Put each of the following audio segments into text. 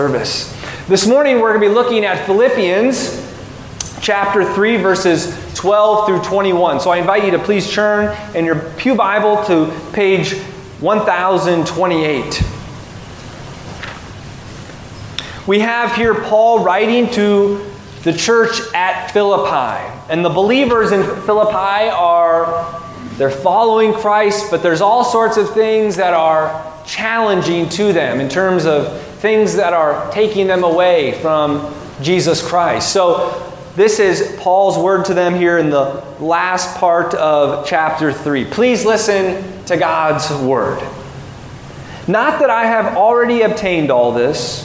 service. This morning we're going to be looking at Philippians chapter 3 verses 12 through 21. So I invite you to please turn in your pew Bible to page 1028. We have here Paul writing to the church at Philippi. And the believers in Philippi they're following Christ, but there's all sorts of things that are challenging to them in terms of things that are taking them away from Jesus Christ. So this is Paul's word to them here in the last part of chapter 3. Please listen to God's word. Not that I have already obtained all this,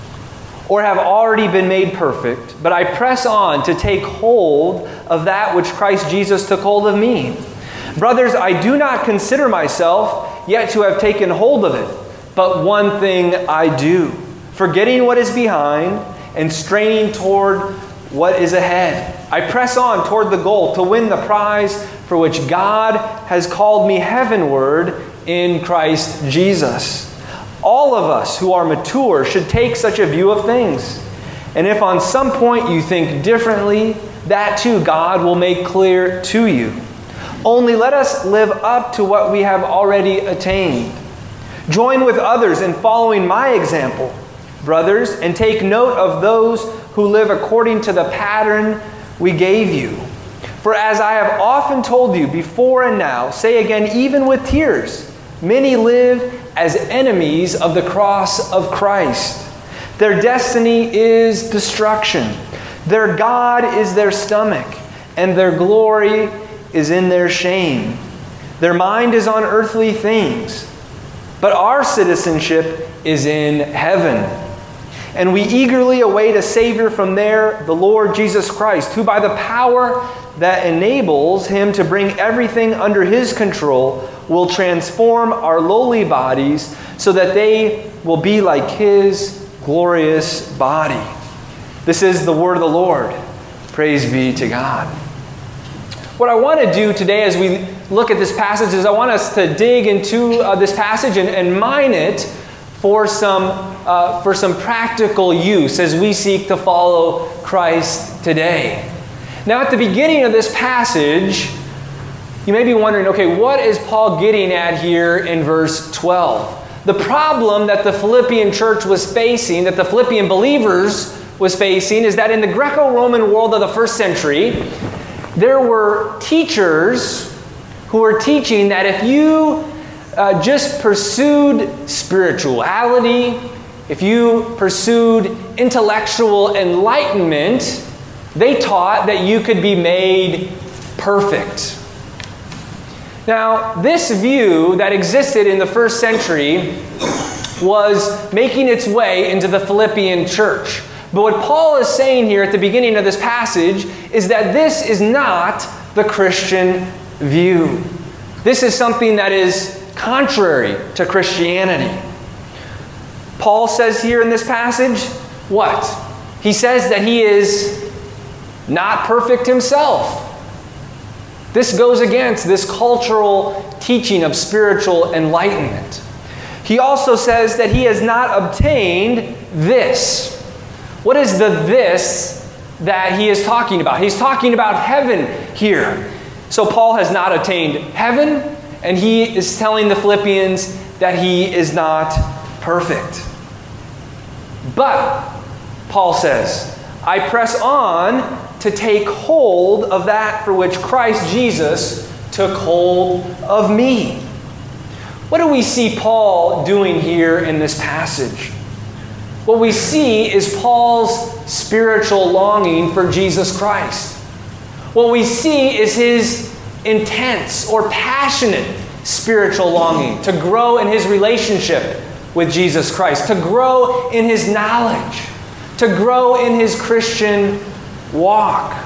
or have already been made perfect, but I press on to take hold of that which Christ Jesus took hold of me. Brothers, I do not consider myself yet to have taken hold of it, but one thing I do, forgetting what is behind and straining toward what is ahead. I press on toward the goal to win the prize for which God has called me heavenward in Christ Jesus. All of us who are mature should take such a view of things. And if on some point you think differently, that too God will make clear to you. Only let us live up to what we have already attained. Join with others in following my example, brothers, and take note of those who live according to the pattern we gave you. For as I have often told you before and now, say again even with tears, many live as enemies of the cross of Christ. Their destiny is destruction. Their God is their stomach, and their glory is in their shame. Their mind is on earthly things, but our citizenship is in heaven. And we eagerly await a Savior from there, the Lord Jesus Christ, who by the power that enables Him to bring everything under His control will transform our lowly bodies so that they will be like His glorious body. This is the word of the Lord. Praise be to God. What I want to do today as we look at this passage is I want us to dig into this passage and mine it for some practical use as we seek to follow Christ today. Now at the beginning of this passage, you may be wondering, okay, what is Paul getting at here in verse 12? The problem that the Philippian church was facing, that the Philippian believers was facing, is that in the Greco-Roman world of the first century, there were teachers who were teaching that if you just pursued spirituality, if you pursued intellectual enlightenment, they taught that you could be made perfect. Now, this view that existed in the first century was making its way into the Philippian church. But what Paul is saying here at the beginning of this passage is that this is not the Christian view. This is something that is contrary to Christianity. Paul says here in this passage, what? He says that he is not perfect himself. This goes against this cultural teaching of spiritual enlightenment. He also says that he has not obtained this. What is the this that he is talking about? He's talking about heaven here. So Paul has not attained heaven, and he is telling the Philippians that he is not perfect. But, Paul says, I press on to take hold of that for which Christ Jesus took hold of me. What do we see Paul doing here in this passage? What we see is Paul's spiritual longing for Jesus Christ. What we see is his intense or passionate spiritual longing to grow in his relationship with Jesus Christ, to grow in his knowledge, to grow in his Christian walk.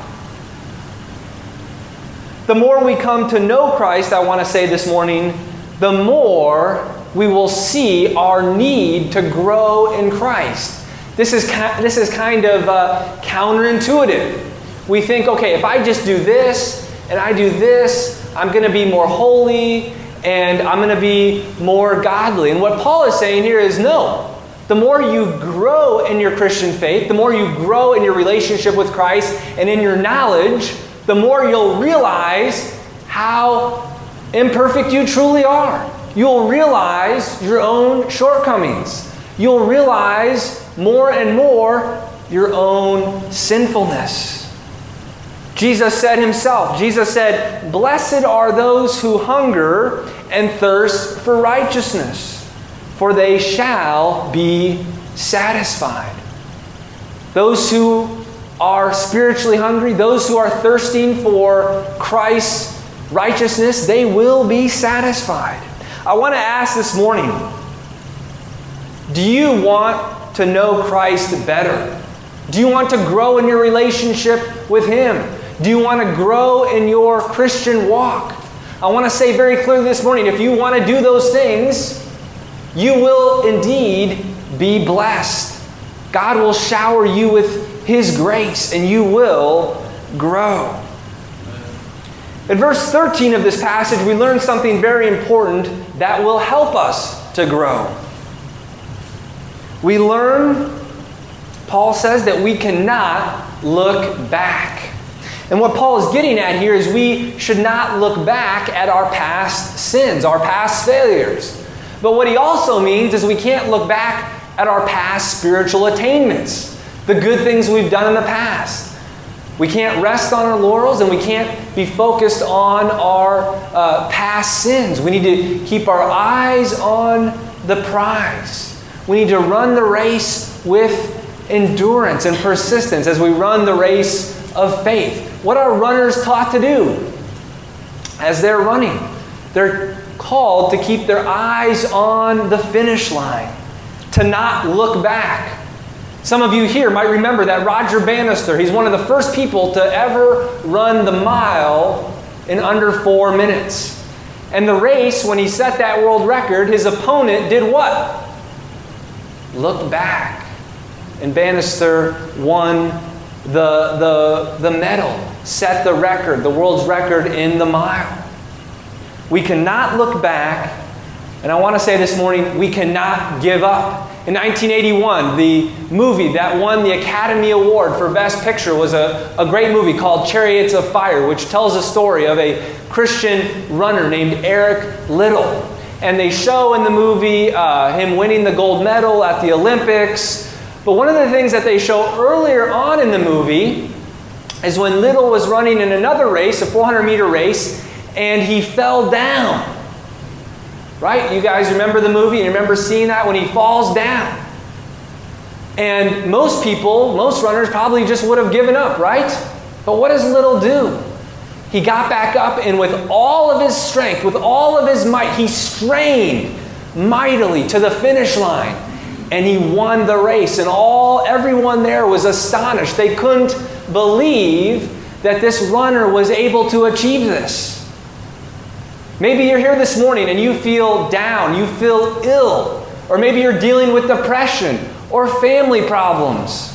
The more we come to know Christ, I want to say this morning, the more we will see our need to grow in Christ. This is kind of counterintuitive. We think, okay, if I just do this and I do this, I'm going to be more holy and I'm going to be more godly. And what Paul is saying here is no. the more you grow in your Christian faith, the more you grow in your relationship with Christ and in your knowledge, the more you'll realize how imperfect you truly are. You'll realize your own shortcomings. You'll realize more and more your own sinfulness. Jesus said himself, Jesus said, "Blessed are those who hunger and thirst for righteousness, for they shall be satisfied." Those who are spiritually hungry, those who are thirsting for Christ's righteousness, they will be satisfied. I want to ask this morning, do you want to know Christ better? Do you want to grow in your relationship with Him? Do you want to grow in your Christian walk? I want to say very clearly this morning, if you want to do those things, you will indeed be blessed. God will shower you with His grace, and you will grow. In verse 13 of this passage, we learn something very important that will help us to grow. We learn, Paul says, that we cannot look back. And what Paul is getting at here is we should not look back at our past sins, our past failures. But what he also means is we can't look back at our past spiritual attainments, the good things we've done in the past. We can't rest on our laurels, and we can't be focused on our past sins. We need to keep our eyes on the prize. We need to run the race with endurance and persistence as we run the race of faith. What are runners taught to do as they're running? They're called to keep their eyes on the finish line, to not look back. Some of you here might remember that Roger Bannister, he's one of the first people to ever run the mile in under 4 minutes. And the race, when he set that world record, his opponent did what? Looked back. And Bannister won the medal, set the record, the world's record in the mile. We cannot look back, and I want to say this morning, we cannot give up. In 1981, the movie that won the Academy Award for Best Picture was a great movie called Chariots of Fire, which tells the story of a Christian runner named Eric Liddell. And they show in the movie him winning the gold medal at the Olympics. But one of the things that they show earlier on in the movie is when Liddell was running in another race, a 400-meter race, and he fell down. Right? You guys remember the movie? You remember seeing that when he falls down? And most people, most runners probably just would have given up, right? But what does Liddell do? He got back up, and with all of his strength, with all of his might, he strained mightily to the finish line. And he won the race. And everyone there was astonished. They couldn't believe that this runner was able to achieve this. Maybe you're here this morning and you feel down, you feel ill, or maybe you're dealing with depression or family problems,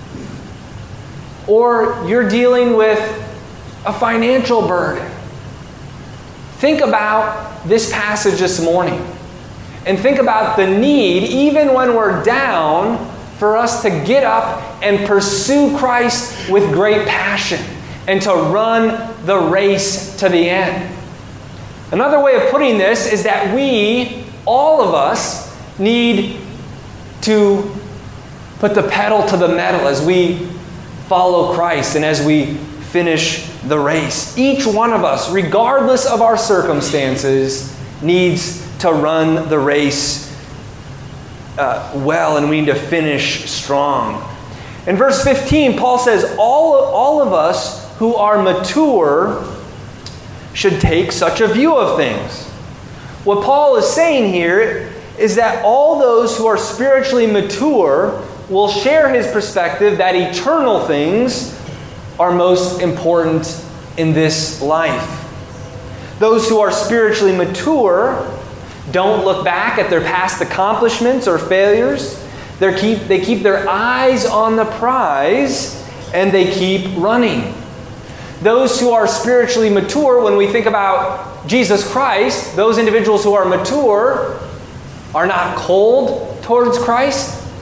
or you're dealing with a financial burden. Think about this passage this morning and think about the need, even when we're down, for us to get up and pursue Christ with great passion and to run the race to the end. Another way of putting this is that we, all of us, need to put the pedal to the metal as we follow Christ and as we finish the race. Each one of us, regardless of our circumstances, needs to run the race well, and we need to finish strong. In verse 15, Paul says, all of us who are mature should take such a view of things. What Paul is saying here is that all those who are spiritually mature will share his perspective that eternal things are most important in this life. Those who are spiritually mature don't look back at their past accomplishments or failures. They keep their eyes on the prize, and they keep running. Those who are spiritually mature, when we think about Jesus Christ, those individuals who are mature are not cold towards Christ.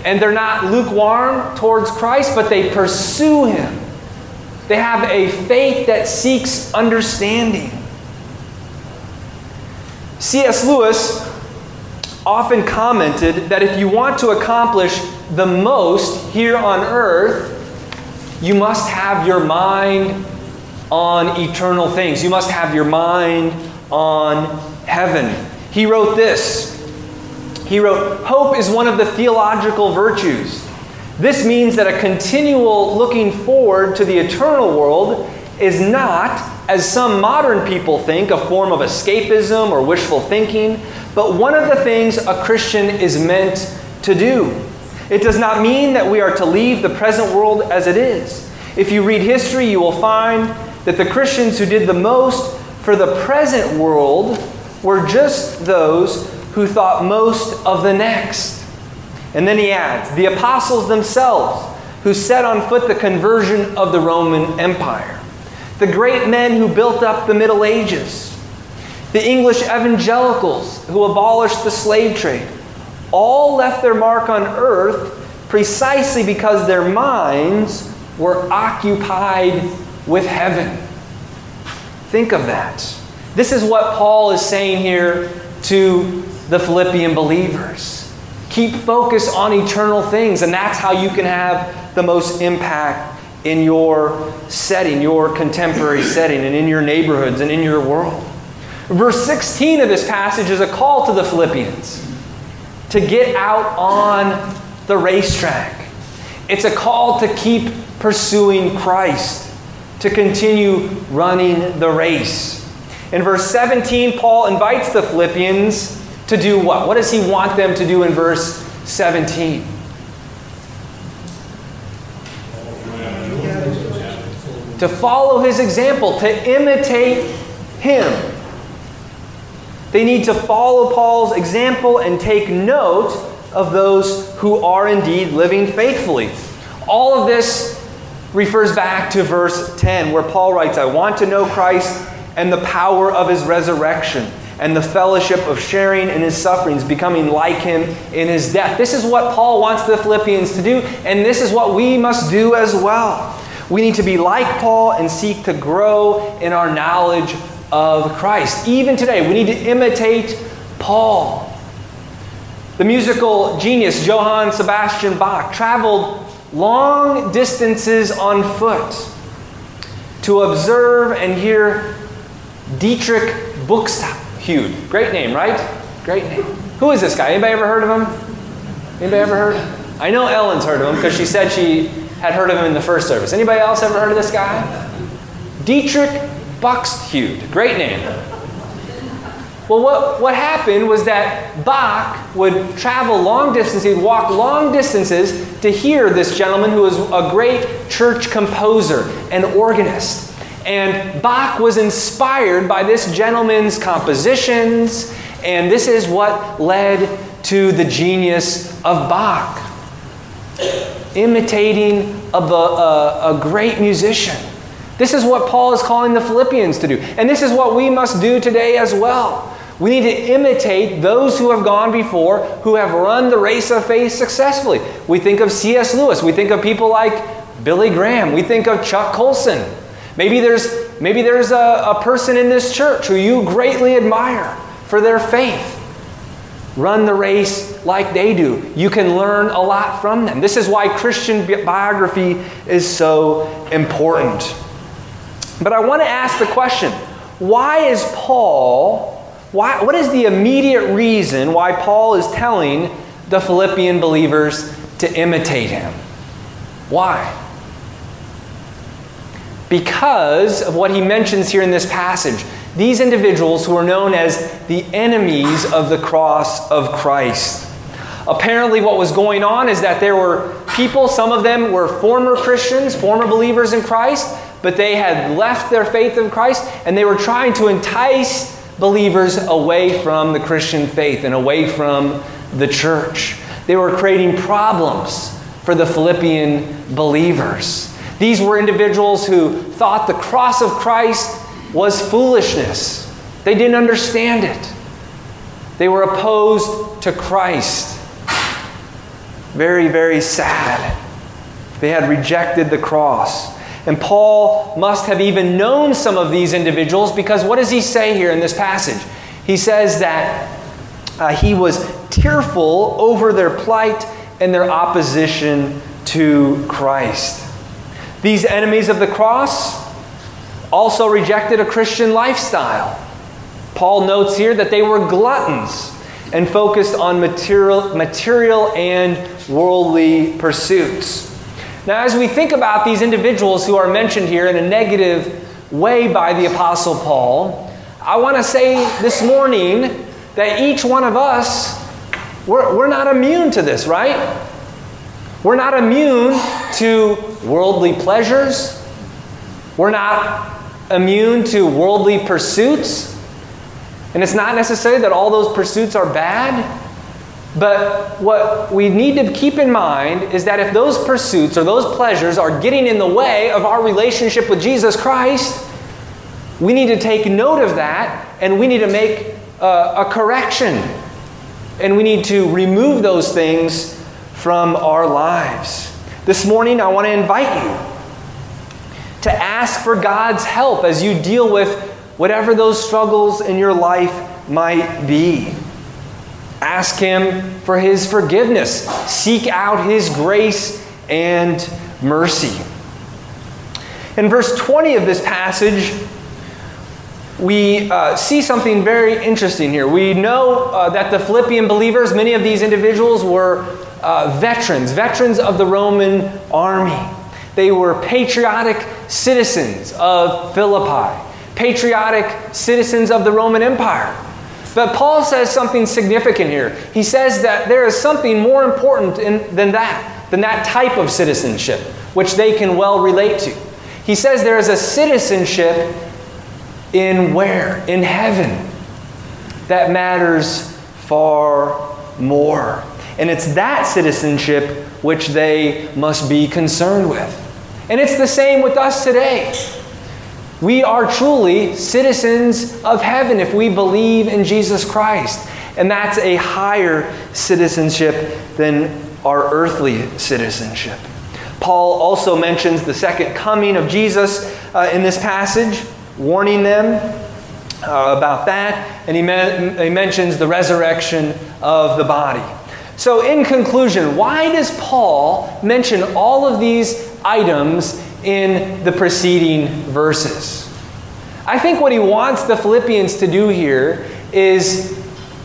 And they're not lukewarm towards Christ, but they pursue Him. They have a faith that seeks understanding. C.S. Lewis often commented that if you want to accomplish the most here on earth, you must have your mind on eternal things. You must have your mind on heaven. He wrote this. He wrote, "Hope is one of the theological virtues. This means that a continual looking forward to the eternal world is not, as some modern people think, a form of escapism or wishful thinking, but one of the things a Christian is meant to do. It does not mean that we are to leave the present world as it is. If you read history, you will find that the Christians who did the most for the present world were just those who thought most of the next." And then he adds, "The apostles themselves, who set on foot the conversion of the Roman Empire. The great men who built up the Middle Ages. The English evangelicals who abolished the slave trade. All left their mark on earth precisely because their minds were occupied with heaven." Think of that. This is what Paul is saying here to the Philippian believers. Keep focus on eternal things, and that's how you can have the most impact in your setting, your contemporary setting, and in your neighborhoods and in your world. Verse 16 of this passage is a call to the Philippians to get out on the racetrack. It's a call to keep pursuing Christ, to continue running the race. In verse 17, Paul invites the Philippians to do what? What does he want them to do in verse 17? To follow his example, to imitate him. They need to follow Paul's example and take note of those who are indeed living faithfully. All of this refers back to verse 10, where Paul writes, "I want to know Christ and the power of his resurrection, and the fellowship of sharing in his sufferings, becoming like him in his death." This is what Paul wants the Philippians to do, and this is what we must do as well. We need to be like Paul and seek to grow in our knowledge of Christ. Even today, we need to imitate Paul. The musical genius Johann Sebastian Bach traveled long distances on foot to observe and hear Dietrich Buxtehude. Great name, right? Great name. Who is this guy? Anybody ever heard of him? Anybody ever heard? I know Ellen's heard of him because she said she had heard of him in the first service. Anybody else ever heard of this guy? Dietrich Buxtehude. Great name. Well, what happened was that Bach would travel long distances, he'd walk long distances to hear this gentleman who was a great church composer and organist. And Bach was inspired by this gentleman's compositions, and this is what led to the genius of Bach. Imitating of a great musician. This is what Paul is calling the Philippians to do. And this is what we must do today as well. We need to imitate those who have gone before, who have run the race of faith successfully. We think of C.S. Lewis. We think of people like Billy Graham. We think of Chuck Colson. Maybe there's a person in this church who you greatly admire for their faith. Run the race like they do. You can learn a lot from them. This is why Christian biography is so important. But I want to ask the question, what is the immediate reason why Paul is telling the Philippian believers to imitate him? Why? Because of what he mentions here in this passage. These individuals who are known as the enemies of the cross of Christ. Apparently what was going on is that there were people, some of them were former Christians, former believers in Christ, but they had left their faith in Christ, and they were trying to entice believers away from the Christian faith and away from the church. They were creating problems for the Philippian believers. These were individuals who thought the cross of Christ was foolishness. They didn't understand it. They were opposed to Christ. very, very sad. They had rejected the cross. And Paul must have even known some of these individuals, because what does he say here in this passage? He says that he was tearful over their plight and their opposition to Christ. These enemies of the cross also rejected a Christian lifestyle. Paul notes here that they were gluttons and focused on material and worldly pursuits. Now, as we think about these individuals who are mentioned here in a negative way by the Apostle Paul, I want to say this morning that each one of us, we're not immune to this, right? We're not immune to worldly pleasures. We're not immune to worldly pursuits. And it's not necessarily that all those pursuits are bad. But what we need to keep in mind is that if those pursuits or those pleasures are getting in the way of our relationship with Jesus Christ, we need to take note of that, and we need to make a correction. And we need to remove those things from our lives. This morning, I want to invite you to ask for God's help as you deal with whatever those struggles in your life might be. Ask Him for His forgiveness. Seek out His grace and mercy. In verse 20 of this passage, we see something very interesting here. We know that the Philippian believers, many of these individuals were veterans of the Roman army. They were patriotic citizens of Philippi, patriotic citizens of the Roman Empire. But Paul says something significant here. He says that there is something more important than that type of citizenship, which they can well relate to. He says there is a citizenship in where? In heaven. That matters far more. And it's that citizenship which they must be concerned with. And it's the same with us today. We are truly citizens of heaven if we believe in Jesus Christ. And that's a higher citizenship than our earthly citizenship. Paul also mentions the second coming of Jesus in this passage, warning them about that. And he mentions the resurrection of the body. So in conclusion, why does Paul mention all of these items in the preceding verses? I think what he wants the Philippians to do here is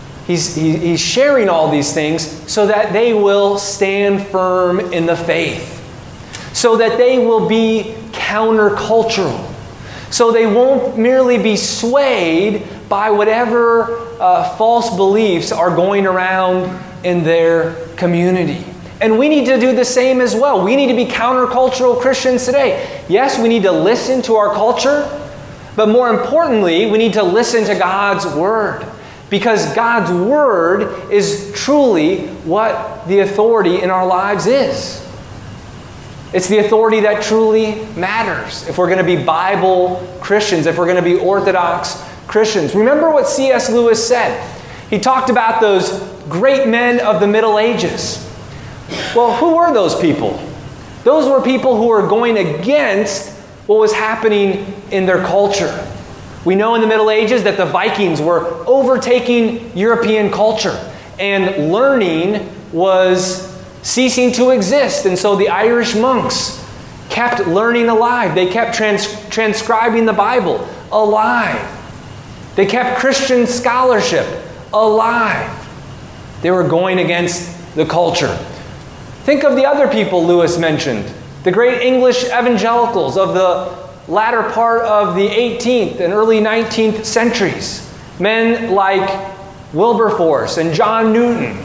he's sharing all these things so that they will stand firm in the faith, so that they will be countercultural, so they won't merely be swayed by whatever false beliefs are going around in their community. And we need to do the same as well. We need to be countercultural Christians today. Yes, we need to listen to our culture, but more importantly, we need to listen to God's Word. Because God's Word is truly what the authority in our lives is. It's the authority that truly matters if we're going to be Bible Christians, if we're going to be Orthodox Christians. Remember what C.S. Lewis said. He talked about those great men of the Middle Ages. Well, who were those people? Those were people who were going against what was happening in their culture. We know in the Middle Ages that the Vikings were overtaking European culture, and learning was ceasing to exist. And so the Irish monks kept learning alive. They kept transcribing the Bible alive. They kept Christian scholarship alive. They were going against the culture. Think of the other people Lewis mentioned. The great English evangelicals of the latter part of the 18th and early 19th centuries. Men like Wilberforce and John Newton.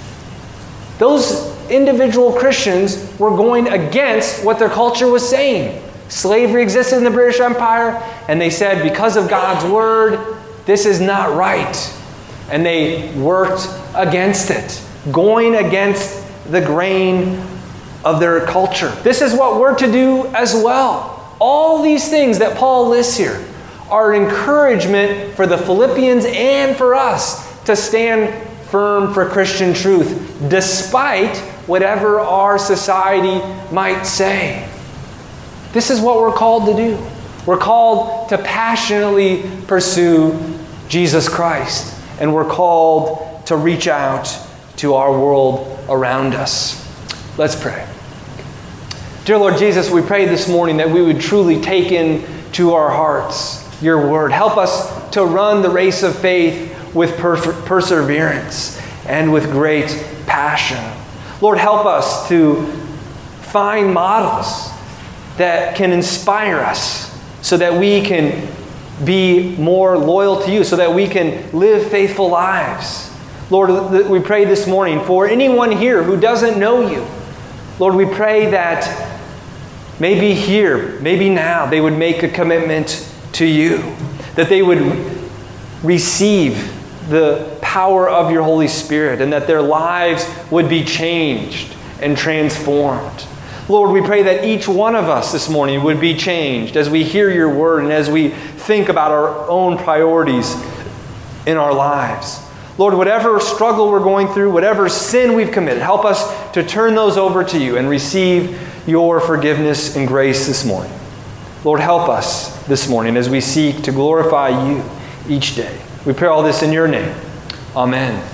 Those individual Christians were going against what their culture was saying. Slavery existed in the British Empire, and they said, because of God's Word, this is not right. And they worked against it, going against the grain of their culture. This is what we're to do as well. All these things that Paul lists here are an encouragement for the Philippians and for us to stand firm for Christian truth, despite whatever our society might say. This is what we're called to do. We're called to passionately pursue Jesus Christ. And we're called to reach out to our world around us. Let's pray. Dear Lord Jesus, we pray this morning that we would truly take into our hearts your word. Help us to run the race of faith with perseverance and with great passion. Lord, help us to find models that can inspire us so that we can be more loyal to you, so that we can live faithful lives. Lord, we pray this morning for anyone here who doesn't know you. Lord, we pray that maybe here, maybe now, they would make a commitment to you, that they would receive the power of your Holy Spirit, and that their lives would be changed and transformed. Lord, we pray that each one of us this morning would be changed as we hear your word and as we think about our own priorities in our lives. Lord, whatever struggle we're going through, whatever sin we've committed, help us to turn those over to you and receive your forgiveness and grace this morning. Lord, help us this morning as we seek to glorify you each day. We pray all this in your name. Amen.